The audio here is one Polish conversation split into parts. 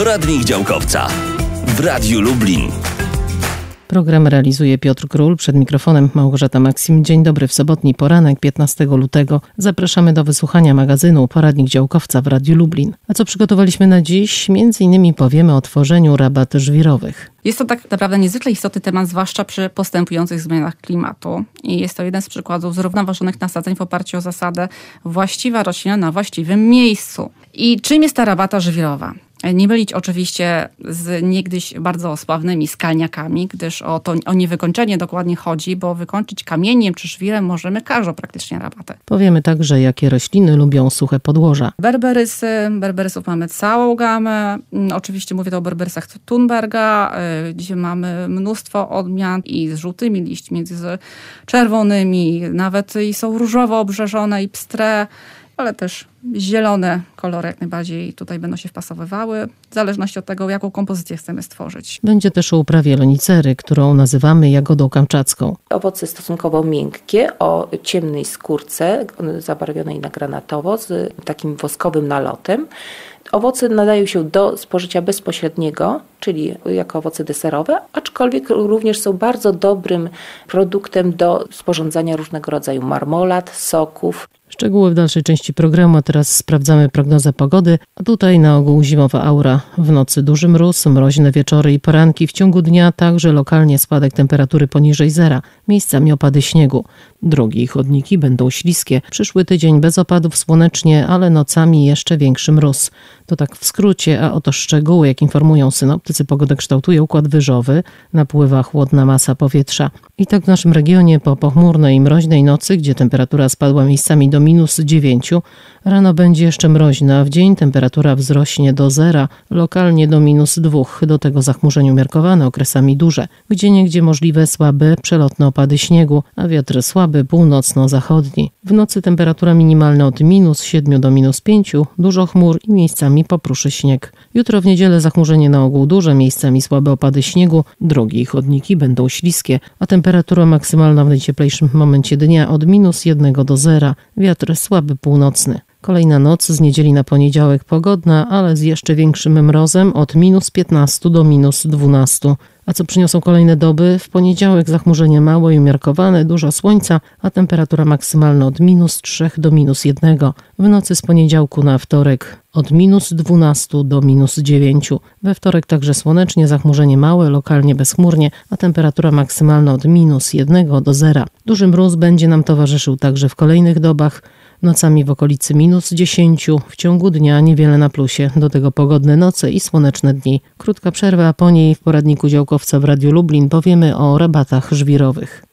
Poradnik działkowca w Radiu Lublin. Program realizuje Piotr Król, przed mikrofonem Małgorzata Maksim. Dzień dobry, w sobotni poranek 15 lutego. Zapraszamy do wysłuchania magazynu Poradnik Działkowca w Radiu Lublin. A co przygotowaliśmy na dziś? Między innymi powiemy o tworzeniu rabat żwirowych. Jest to tak naprawdę niezwykle istotny temat, zwłaszcza przy postępujących zmianach klimatu. I jest to jeden z przykładów zrównoważonych nasadzeń w oparciu o zasadę właściwa roślina na właściwym miejscu. I czym jest ta rabata żwirowa? Nie mylić oczywiście z niegdyś bardzo sławnymi skalniakami, gdyż o niewykończenie dokładnie chodzi, bo wykończyć kamieniem czy żwirem możemy każdą praktycznie rabatę. Powiemy także, jakie rośliny lubią suche podłoża. Berberysów mamy całą gamę. Oczywiście mówię to o berberysach Thunberga, gdzie mamy mnóstwo odmian i z żółtymi liśćmi, z czerwonymi, nawet i są różowo obrzeżone i pstre, ale też zielone kolory jak najbardziej tutaj będą się wpasowywały, w zależności od tego, jaką kompozycję chcemy stworzyć. Będzie też o uprawie lonicery, którą nazywamy jagodą kamczacką. Owoce stosunkowo miękkie, o ciemnej skórce, zabarwionej na granatowo, z takim woskowym nalotem. Owoce nadają się do spożycia bezpośredniego, czyli jako owoce deserowe, aczkolwiek również są bardzo dobrym produktem do sporządzania różnego rodzaju marmolad, soków. Szczegóły w dalszej części programu, a teraz sprawdzamy prognozę pogody. A tutaj na ogół zimowa aura. W nocy duży mróz, mroźne wieczory i poranki. W ciągu dnia także lokalnie spadek temperatury poniżej zera. Miejscami opady śniegu. Drogi i chodniki będą śliskie. Przyszły tydzień bez opadów, słonecznie, ale nocami jeszcze większy mróz. To tak w skrócie, a oto szczegóły, jak informują synoptycy, pogodę kształtuje układ wyżowy. Napływa chłodna masa powietrza. I tak w naszym regionie po pochmurnej i mroźnej nocy, gdzie temperatura spadła miejscami do -9, rano będzie jeszcze mroźna, a w dzień temperatura wzrośnie do zera, lokalnie do -2. Do tego zachmurzenie umiarkowane, okresami duże. Gdzieniegdzie możliwe słabe, przelotne opady śniegu, a wiatr słaby, północno-zachodni. W nocy temperatura minimalna od -7 do -5, dużo chmur i miejscami popruszy śnieg. Jutro w niedzielę zachmurzenie na ogół duże, miejscami słabe opady śniegu, drogi i chodniki będą śliskie, a temperatura maksymalna w najcieplejszym momencie dnia od -1 do zera, wiatr słaby północny. Kolejna noc z niedzieli na poniedziałek pogodna, ale z jeszcze większym mrozem od -15 do -12. A co przyniosą kolejne doby? W poniedziałek zachmurzenie małe i umiarkowane, dużo słońca, a temperatura maksymalna od -3 do -1. W nocy z poniedziałku na wtorek od -12 do -9. We wtorek także słonecznie, zachmurzenie małe, lokalnie bezchmurnie, a temperatura maksymalna od -1 do 0. Duży mróz będzie nam towarzyszył także w kolejnych dobach. Nocami w okolicy -10, w ciągu dnia niewiele na plusie, do tego pogodne noce i słoneczne dni. Krótka przerwa, a po niej w poradniku działkowca w Radiu Lublin powiemy o rabatach żwirowych.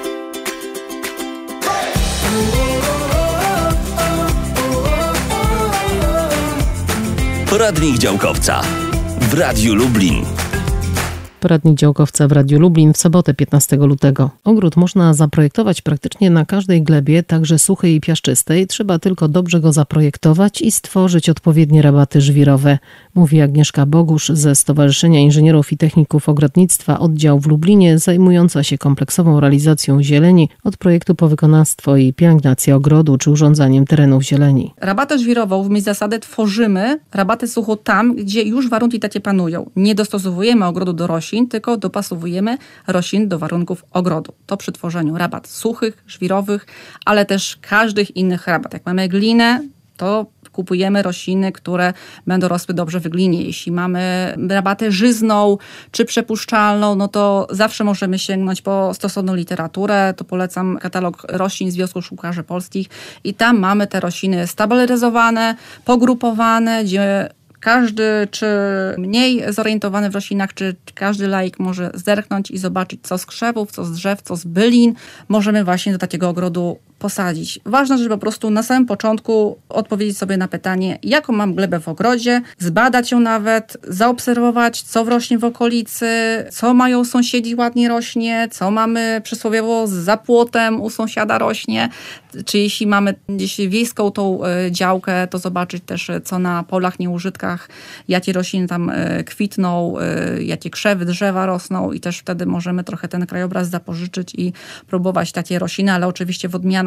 Poradnik działkowca w Radiu Lublin. Poradnik działkowca w Radiu Lublin w sobotę 15 lutego. Ogród można zaprojektować praktycznie na każdej glebie, także suchej i piaszczystej. Trzeba tylko dobrze go zaprojektować i stworzyć odpowiednie rabaty żwirowe, mówi Agnieszka Bogusz ze Stowarzyszenia Inżynierów i Techników Ogrodnictwa oddział w Lublinie, zajmująca się kompleksową realizacją zieleni od projektu po wykonawstwo i pielęgnację ogrodu czy urządzaniem terenów zieleni. Rabatę żwirową w myśl zasady tworzymy rabatę sucho tam, gdzie już warunki takie panują. Nie dostosowujemy ogrodu do roślin, tylko dopasowujemy roślin do warunków ogrodu. To przy tworzeniu rabat suchych, żwirowych, ale też każdych innych rabat. Jak mamy glinę, to kupujemy rośliny, które będą rosły dobrze w glinie. Jeśli mamy rabatę żyzną czy przepuszczalną, no to zawsze możemy sięgnąć po stosowną literaturę. To polecam katalog roślin Związku Szkółkarzy Polskich i tam mamy te rośliny stabilizowane, pogrupowane, gdzie każdy, czy mniej zorientowany w roślinach, czy każdy laik może zerknąć i zobaczyć, co z krzewów, co z drzew, co z bylin możemy właśnie do takiego ogrodu posadzić. Ważne, żeby po prostu na samym początku odpowiedzieć sobie na pytanie, jaką mam glebę w ogrodzie, zbadać ją nawet, zaobserwować, co rośnie w okolicy, co mają sąsiedzi ładnie rośnie, co mamy przysłowiowo za płotem u sąsiada rośnie, czy jeśli mamy gdzieś wiejską tą działkę, to zobaczyć też, co na polach, nieużytkach, jakie rośliny tam kwitną, jakie krzewy, drzewa rosną i też wtedy możemy trochę ten krajobraz zapożyczyć i próbować takie rośliny, ale oczywiście w odmianach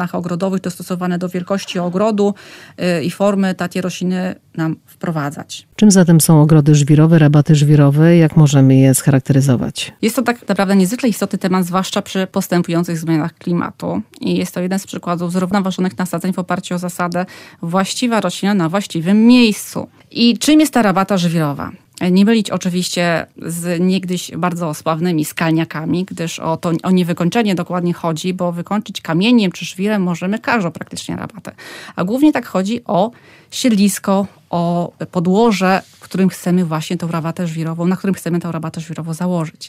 planach ogrodowych dostosowane do wielkości ogrodu i formy takie rośliny nam wprowadzać. Czym zatem są ogrody żwirowe, rabaty żwirowe? Jak możemy je scharakteryzować? Jest to tak naprawdę niezwykle istotny temat, zwłaszcza przy postępujących zmianach klimatu. I jest to jeden z przykładów zrównoważonych nasadzeń w oparciu o zasadę właściwa roślina na właściwym miejscu. I czym jest ta rabata żwirowa? Nie mylić oczywiście z niegdyś bardzo sławnymi skalniakami, gdyż o niewykończenie dokładnie chodzi, bo wykończyć kamieniem czy żwirem możemy każdą praktycznie rabatę. A głównie tak chodzi o siedlisko, o podłoże, w którym chcemy właśnie tą rabatę żwirową, na którym chcemy tę rabatę żwirową założyć.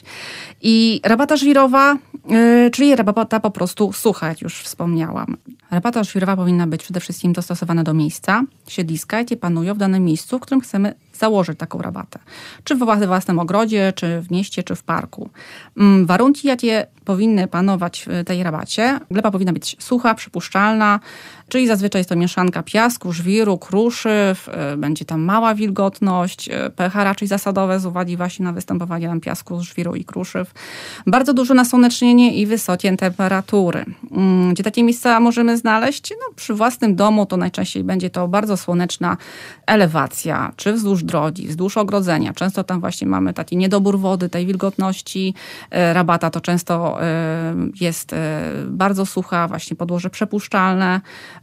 I rabata żwirowa, czyli rabata po prostu sucha, jak już wspomniałam. Rabata żwirowa powinna być przede wszystkim dostosowana do miejsca, siedliska, jakie panują w danym miejscu, w którym chcemy założyć taką rabatę. Czy w własnym ogrodzie, czy w mieście, czy w parku. Warunki, jakie powinny panować w tej rabacie. Gleba powinna być sucha, przypuszczalna, czyli zazwyczaj jest to mieszanka piasku, żwiru, kruszyw, będzie tam mała wilgotność, pH raczej zasadowe z uwagi właśnie na występowanie tam piasku, żwiru i kruszyw. Bardzo duże nasłonecznienie i wysokie temperatury. Gdzie takie miejsca możemy znaleźć? No, przy własnym domu to najczęściej będzie to bardzo słoneczna elewacja, czy wzdłuż drogi, wzdłuż ogrodzenia. Często tam właśnie mamy taki niedobór wody, tej wilgotności. Rabata to często jest bardzo sucha, właśnie podłoże przepuszczalne.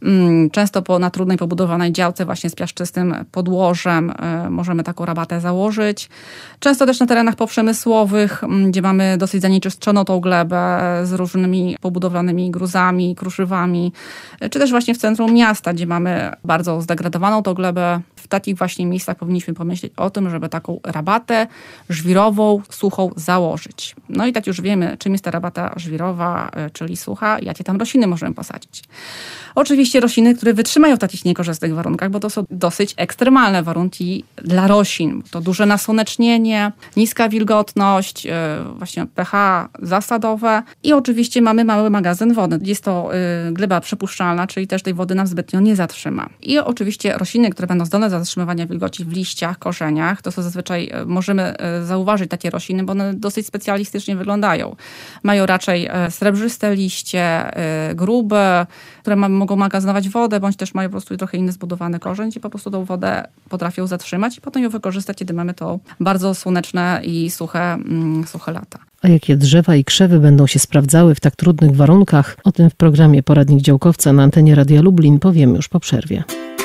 Często na trudnej pobudowanej działce właśnie z piaszczystym podłożem możemy taką rabatę założyć. Często też na terenach poprzemysłowych, gdzie mamy dosyć zanieczyszczoną tą glebę z różnymi pobudowanymi gruzami, kruszywami, czy też właśnie w centrum miasta, gdzie mamy bardzo zdegradowaną tą glebę. W takich właśnie miejscach powinniśmy pomyśleć o tym, żeby taką rabatę żwirową, suchą założyć. No i tak już wiemy, czym jest ta rabata żwirowa, czyli sucha, jakie tam rośliny możemy posadzić. Oczywiście rośliny, które wytrzymają w takich niekorzystnych warunkach, bo to są dosyć ekstremalne warunki dla roślin. To duże nasłonecznienie, niska wilgotność, właśnie pH zasadowe i oczywiście mamy mały magazyn wody. Jest to gleba przepuszczalna, czyli też tej wody nam zbytnio nie zatrzyma. I oczywiście rośliny, które będą zdolne do zatrzymywania wilgoci w liściach, korzeniach, to są zazwyczaj, możemy zauważyć takie rośliny, bo one dosyć specjalistycznie wyglądają. Mają raczej srebrzyste liście, grube, które mogą magazynować wodę, bądź też mają po prostu trochę inny zbudowany korzeń, gdzie po prostu tą wodę potrafią zatrzymać i potem ją wykorzystać, kiedy mamy to bardzo słoneczne i suche lata. A jakie drzewa i krzewy będą się sprawdzały w tak trudnych warunkach? O tym w programie Poradnik Działkowca na antenie Radia Lublin powiemy już po przerwie.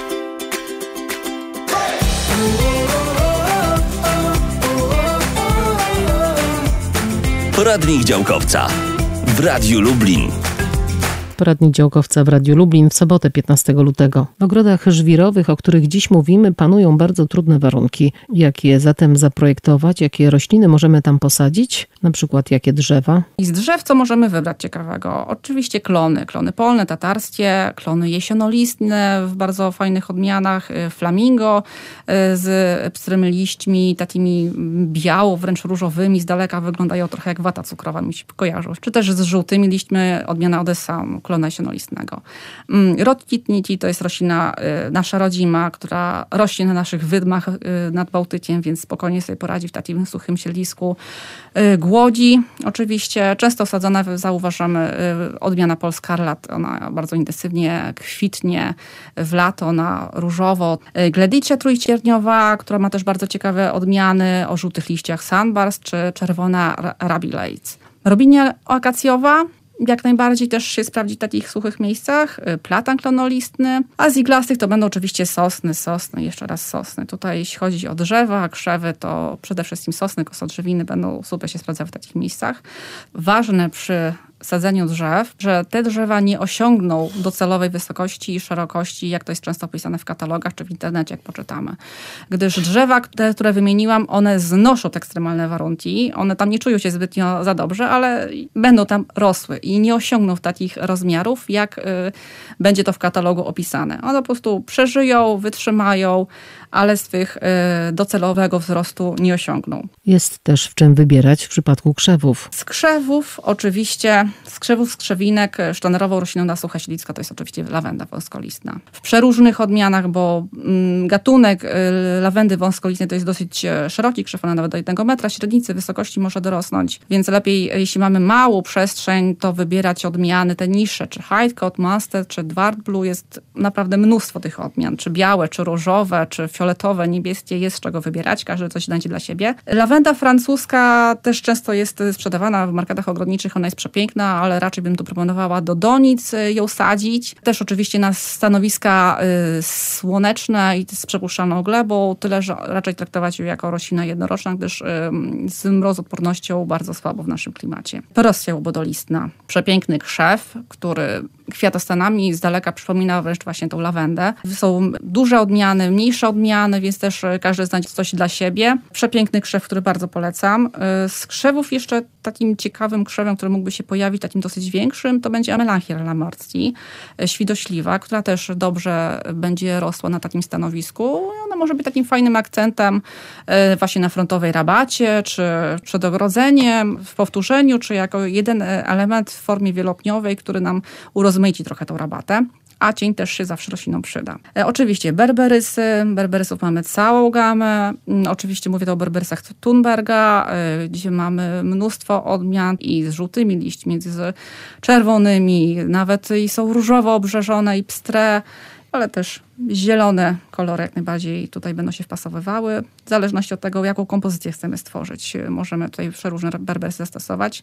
Poradnik Działkowca w Radiu Lublin. Poradnik Działkowca w Radiu Lublin w sobotę 15 lutego. W ogrodach żwirowych, o których dziś mówimy, panują bardzo trudne warunki. Jak je zatem zaprojektować? Jakie rośliny możemy tam posadzić? Na przykład jakie drzewa? I z drzew co możemy wybrać ciekawego? Oczywiście klony polne, tatarskie, klony jesionolistne w bardzo fajnych odmianach, flamingo z pstrymi liśćmi, takimi biało, wręcz różowymi, z daleka wyglądają trochę jak wata cukrowa, mi się kojarzą. Czy też z żółtymi liśćmi, odmiana Odessa, klona jesionolistnego. Rodkitniki to jest roślina nasza rodzima, która rośnie na naszych wydmach nad Bałtykiem, więc spokojnie sobie poradzi w takim suchym siedlisku. Głodzi oczywiście, często sadzona, zauważamy, odmiana Polskarlat, ona bardzo intensywnie kwitnie w lato, na różowo. Gledicia trójcierniowa, która ma też bardzo ciekawe odmiany o żółtych liściach, Sunburst czy czerwona Rabilates. Robinia akacjowa jak najbardziej też się sprawdzi w takich suchych miejscach. Platan klonolistny, a z iglastych to będą oczywiście sosny, jeszcze raz sosny. Tutaj jeśli chodzi o drzewa, krzewy, to przede wszystkim sosny, kosodrzewiny będą super się sprawdzały w takich miejscach. Ważne przy sadzeniu drzew, że te drzewa nie osiągną docelowej wysokości i szerokości, jak to jest często opisane w katalogach czy w internecie, jak poczytamy. Gdyż drzewa, które wymieniłam, one znoszą te ekstremalne warunki, one tam nie czują się zbytnio za dobrze, ale będą tam rosły i nie osiągną takich rozmiarów, jak będzie to w katalogu opisane. One po prostu przeżyją, wytrzymają, ale swych docelowego wzrostu nie osiągną. Jest też w czym wybierać w przypadku krzewów. Z krzewów oczywiście z krzewów, skrzewinek sztandarową rośliną na suche siedlisko to jest oczywiście lawenda wąskolistna. W przeróżnych odmianach, bo gatunek lawendy wąskolistnej to jest dosyć szeroki krzew, ona nawet do 1 metra średnicy wysokości może dorosnąć, więc lepiej, jeśli mamy małą przestrzeń, to wybierać odmiany te niższe, czy Heidkot, Master, czy Dwart Blue, jest naprawdę mnóstwo tych odmian, czy białe, czy różowe, czy fioletowe, niebieskie, jest z czego wybierać, każdy coś znajdzie dla siebie. Lawenda francuska też często jest sprzedawana w marketach ogrodniczych, ona jest przepiękna, ale raczej bym tu proponowała do donic ją sadzić. Też oczywiście na stanowiska słoneczne i z przepuszczalną glebą, tyle, że raczej traktować ją jako roślina jednoroczna, gdyż z mrozodpornością bardzo słabo w naszym klimacie. Perosia łobodolistna, przepiękny krzew, który kwiatostanami z daleka przypomina wręcz właśnie tą lawendę. Są duże odmiany, mniejsze odmiany, więc też każdy znajdzie coś dla siebie. Przepiękny krzew, który bardzo polecam. Z krzewów jeszcze takim ciekawym krzewem, który mógłby się pojawić, takim dosyć większym, to będzie Amelanchier lamorcji, świdośliwa, która też dobrze będzie rosła na takim stanowisku. Ona może być takim fajnym akcentem właśnie na frontowej rabacie, czy przed ogrodzeniem, w powtórzeniu, czy jako jeden element w formie wielopniowej, który nam urozmaici trochę tą rabatę. A cień też się zawsze roślinom przyda. Oczywiście berberysy. Berberysów mamy całą gamę. Oczywiście mówię to o berberysach Thunberga, gdzie mamy mnóstwo odmian i z żółtymi liśćmi, z czerwonymi, nawet i są różowo obrzeżone i pstre, ale też zielone kolory jak najbardziej tutaj będą się wpasowywały. W zależności od tego, jaką kompozycję chcemy stworzyć, możemy tutaj przeróżne berbersy zastosować.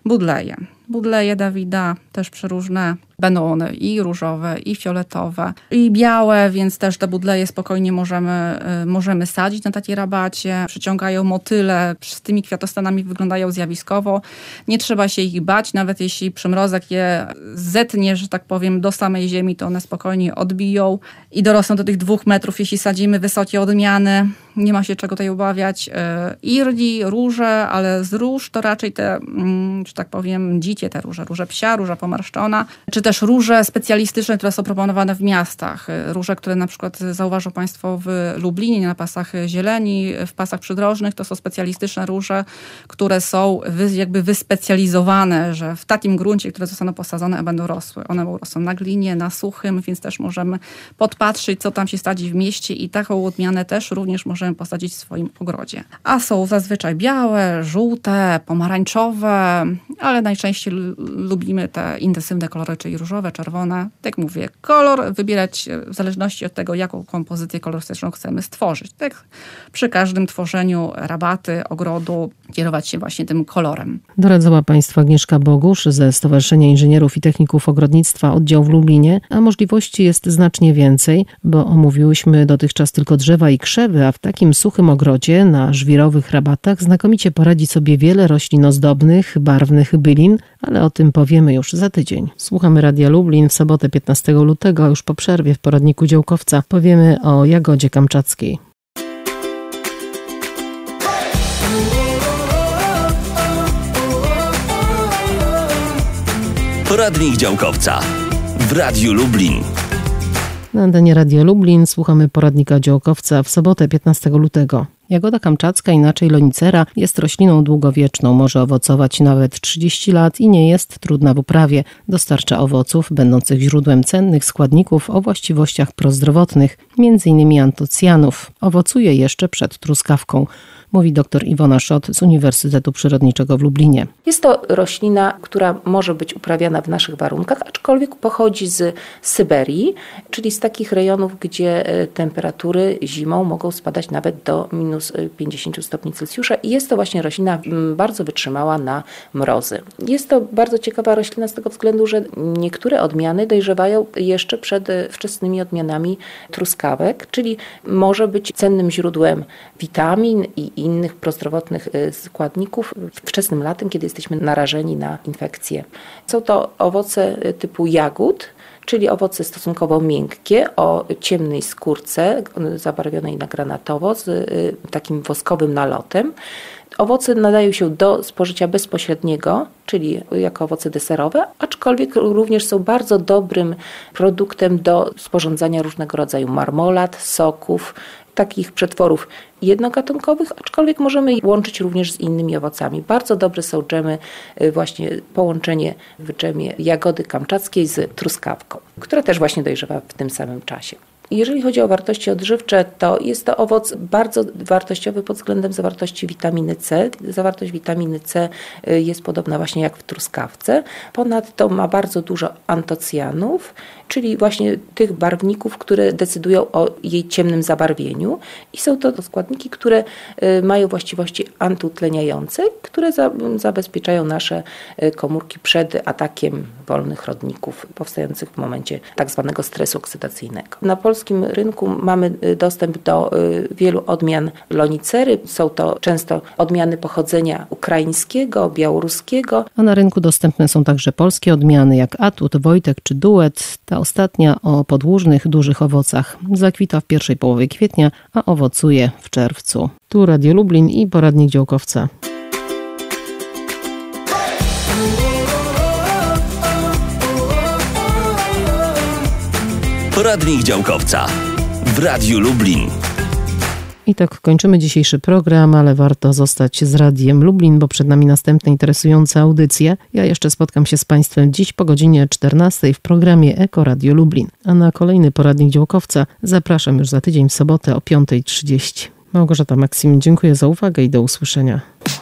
Budleje Dawida, też przeróżne. Będą one i różowe, i fioletowe, i białe, więc też te budleje spokojnie możemy sadzić na takiej rabacie. Przyciągają motyle, z tymi kwiatostanami wyglądają zjawiskowo. Nie trzeba się ich bać, nawet jeśli przymrozek je zetnie, że tak powiem, do samej ziemi, to one spokojnie odbiją i dorosną do tych 2 metrów, jeśli sadzimy wysokie odmiany. Nie ma się czego tutaj obawiać. Irli, róże, ale z róż to raczej te, że tak powiem, dzicie te róże psia, róża pomarszczona, czy też róże specjalistyczne, które są proponowane w miastach. Róże, które na przykład zauważą Państwo w Lublinie na pasach zieleni, w pasach przydrożnych, to są specjalistyczne róże, które są jakby wyspecjalizowane, że w takim gruncie, które zostaną posadzone, będą rosły. One rosną na glinie, na suchym, więc też możemy podpatrzeć, co tam się sadzi w mieście i taką odmianę też również możemy posadzić w swoim ogrodzie. A są zazwyczaj białe, żółte, pomarańczowe, ale najczęściej lubimy te intensywne kolory, czyli różowe, czerwone. Tak mówię, kolor wybierać w zależności od tego, jaką kompozycję kolorystyczną chcemy stworzyć. Tak przy każdym tworzeniu rabaty, ogrodu kierować się właśnie tym kolorem. Doradzała Państwu Agnieszka Bogusz ze Stowarzyszenia Inżynierów i Techników Ogrodnictwa oddział w Lublinie, a możliwości jest znacznie więcej, bo omówiłyśmy dotychczas tylko drzewa i krzewy, a w takim suchym ogrodzie na żwirowych rabatach znakomicie poradzi sobie wiele roślin ozdobnych, barwnych bylin, ale o tym powiemy już za tydzień. Słuchamy Radia Lublin w sobotę 15 lutego, a już po przerwie w poradniku działkowca powiemy o jagodzie kamczackiej. Poradnik działkowca w Radiu Lublin. Na antenie Radio Lublin słuchamy poradnika działkowca w sobotę 15 lutego. Jagoda kamczacka, inaczej lonicera, jest rośliną długowieczną, może owocować nawet 30 lat i nie jest trudna w uprawie. Dostarcza owoców będących źródłem cennych składników o właściwościach prozdrowotnych, m.in. antocjanów. Owocuje jeszcze przed truskawką, mówi dr Iwona Szot z Uniwersytetu Przyrodniczego w Lublinie. Jest to roślina, która może być uprawiana w naszych warunkach, aczkolwiek pochodzi z Syberii, czyli z takich rejonów, gdzie temperatury zimą mogą spadać nawet do minus 50 stopni Celsjusza i jest to właśnie roślina bardzo wytrzymała na mrozy. Jest to bardzo ciekawa roślina z tego względu, że niektóre odmiany dojrzewają jeszcze przed wczesnymi odmianami truskawek, czyli może być cennym źródłem witamin i innych prozdrowotnych składników wczesnym latem, kiedy jesteśmy narażeni na infekcje. Są to owoce typu jagód, czyli owoce stosunkowo miękkie, o ciemnej skórce, zabarwionej na granatowo, z takim woskowym nalotem. Owoce nadają się do spożycia bezpośredniego, czyli jako owoce deserowe, aczkolwiek również są bardzo dobrym produktem do sporządzania różnego rodzaju marmolad, soków, takich przetworów jednogatunkowych, aczkolwiek możemy je łączyć również z innymi owocami. Bardzo dobre są dżemy, właśnie połączenie w dżemie jagody kamczackiej z truskawką, która też właśnie dojrzewa w tym samym czasie. Jeżeli chodzi o wartości odżywcze, to jest to owoc bardzo wartościowy pod względem zawartości witaminy C. Zawartość witaminy C jest podobna właśnie jak w truskawce. Ponadto ma bardzo dużo antocjanów, czyli właśnie tych barwników, które decydują o jej ciemnym zabarwieniu. I są to składniki, które mają właściwości antyutleniające, które zabezpieczają nasze komórki przed atakiem wolnych rodników powstających w momencie tak zwanego stresu oksydacyjnego. Na polskim rynku mamy dostęp do wielu odmian lonicery. Są to często odmiany pochodzenia ukraińskiego, białoruskiego. A na rynku dostępne są także polskie odmiany jak Atut, Wojtek czy Duet. Ta ostatnia o podłużnych, dużych owocach zakwita w pierwszej połowie kwietnia, a owocuje w czerwcu. Tu Radio Lublin i poradnik działkowca. Poradnik działkowca w Radiu Lublin. I tak kończymy dzisiejszy program, ale warto zostać z Radiem Lublin, bo przed nami następne interesujące audycje. Ja jeszcze spotkam się z Państwem dziś po godzinie 14 w programie Eko Radio Lublin. A na kolejny poradnik działkowca zapraszam już za tydzień w sobotę o 5:30. Małgorzata Maksymin, dziękuję za uwagę i do usłyszenia.